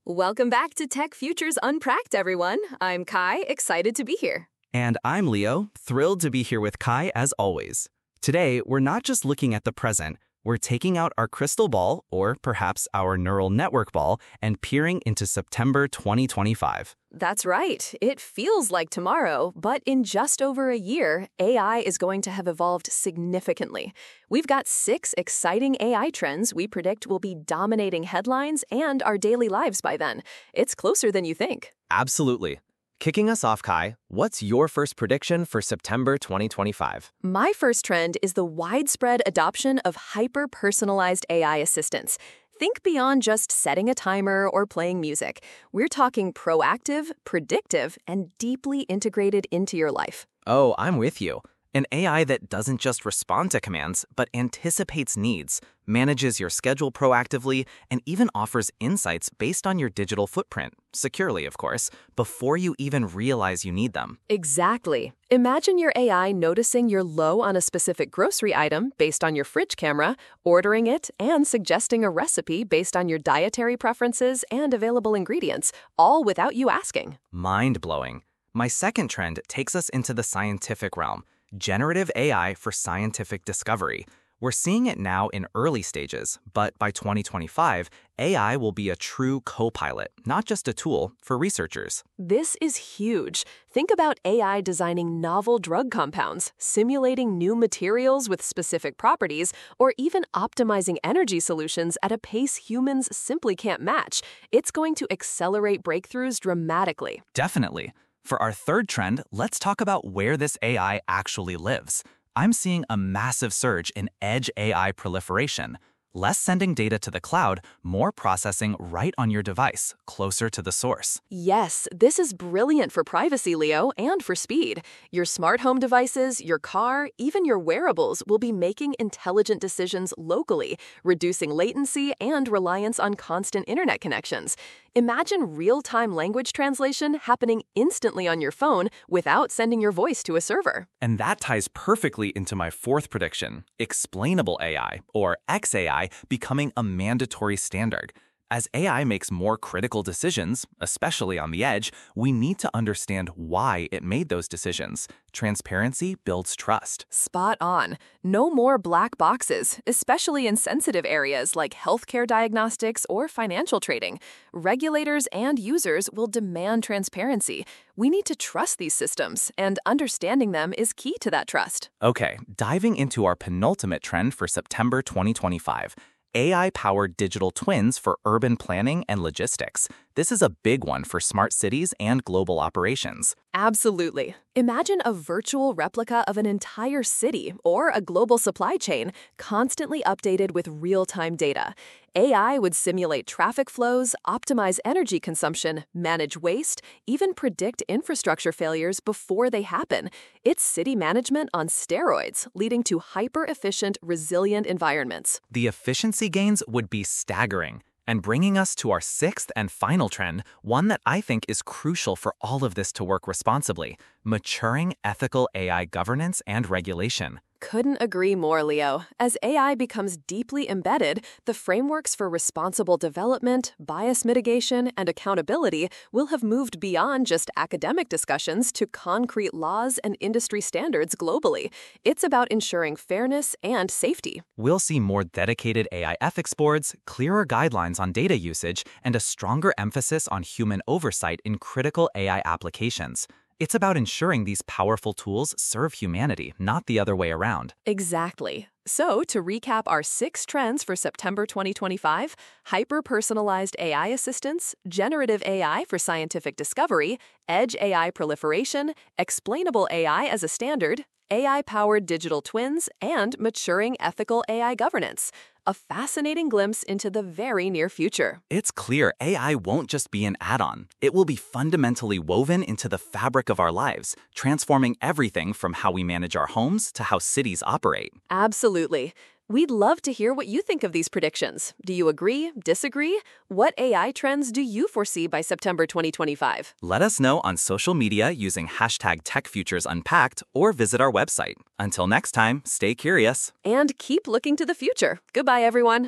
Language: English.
Welcome back to Tech Futures Unpracked, everyone. I'm Kai, excited to be here. And I'm Leo, thrilled to be here with Kai as always. Today, we're not just looking at the present, we're taking out our crystal ball, or perhaps our neural network ball, and peering into September 2025. That's right. It feels like tomorrow, but in just over a year, AI is going to have evolved significantly. We've got 6 exciting AI trends we predict will be dominating headlines and our daily lives by then. It's closer than you think. Absolutely. Kicking us off, Kai, what's your first prediction for September 2025? My first trend is the widespread adoption of hyper-personalized AI assistants. Think beyond just setting a timer or playing music. We're talking proactive, predictive, and deeply integrated into your life. Oh, I'm with you. An AI that doesn't just respond to commands, but anticipates needs, manages your schedule proactively, and even offers insights based on your digital footprint, securely, of course, before you even realize you need them. Exactly. Imagine your AI noticing you're low on a specific grocery item based on your fridge camera, ordering it, and suggesting a recipe based on your dietary preferences and available ingredients, all without you asking. Mind-blowing. My second trend takes us into the scientific realm. Generative AI for scientific discovery. We're seeing it now in early stages, but by 2025, AI will be a true co-pilot, not just a tool for researchers. This is huge. Think about AI designing novel drug compounds, simulating new materials with specific properties, or even optimizing energy solutions at a pace humans simply can't match. It's going to accelerate breakthroughs dramatically. Definitely. For our third trend, let's talk about where this AI actually lives. I'm seeing a massive surge in edge AI proliferation. Less sending data to the cloud, more processing right on your device, closer to the source. Yes, this is brilliant for privacy, Leo, and for speed. Your smart home devices, your car, even your wearables will be making intelligent decisions locally, reducing latency and reliance on constant internet connections. Imagine real-time language translation happening instantly on your phone without sending your voice to a server. And that ties perfectly into my fourth prediction, explainable AI, or XAI, becoming a mandatory standard. As AI makes more critical decisions, especially on the edge, we need to understand why it made those decisions. Transparency builds trust. Spot on. No more black boxes, especially in sensitive areas like healthcare diagnostics or financial trading. Regulators and users will demand transparency. We need to trust these systems, and understanding them is key to that trust. Okay, diving into our penultimate trend for September 2025. AI-powered digital twins for urban planning and logistics. This is a big one for smart cities and global operations. Absolutely. Imagine a virtual replica of an entire city or a global supply chain constantly updated with real-time data. AI would simulate traffic flows, optimize energy consumption, manage waste, even predict infrastructure failures before they happen. It's city management on steroids, leading to hyper-efficient, resilient environments. The efficiency gains would be staggering. And bringing us to our sixth and final trend, one that I think is crucial for all of this to work responsibly: maturing ethical AI governance and regulation. Couldn't agree more, Leo. As AI becomes deeply embedded, the frameworks for responsible development, bias mitigation, and accountability will have moved beyond just academic discussions to concrete laws and industry standards globally. It's about ensuring fairness and safety. We'll see more dedicated AI ethics boards, clearer guidelines on data usage, and a stronger emphasis on human oversight in critical AI applications. It's about ensuring these powerful tools serve humanity, not the other way around. Exactly. So, to recap our 6 trends for September 2025, hyper-personalized AI assistants, generative AI for scientific discovery, edge AI proliferation, explainable AI as a standard, AI-powered digital twins, and maturing ethical AI governance. A fascinating glimpse into the very near future. It's clear AI won't just be an add-on. It will be fundamentally woven into the fabric of our lives, transforming everything from how we manage our homes to how cities operate. Absolutely. We'd love to hear what you think of these predictions. Do you agree? Disagree? What AI trends do you foresee by September 2025? Let us know on social media using #TechFuturesUnpacked or visit our website. Until next time, stay curious. And keep looking to the future. Goodbye, everyone.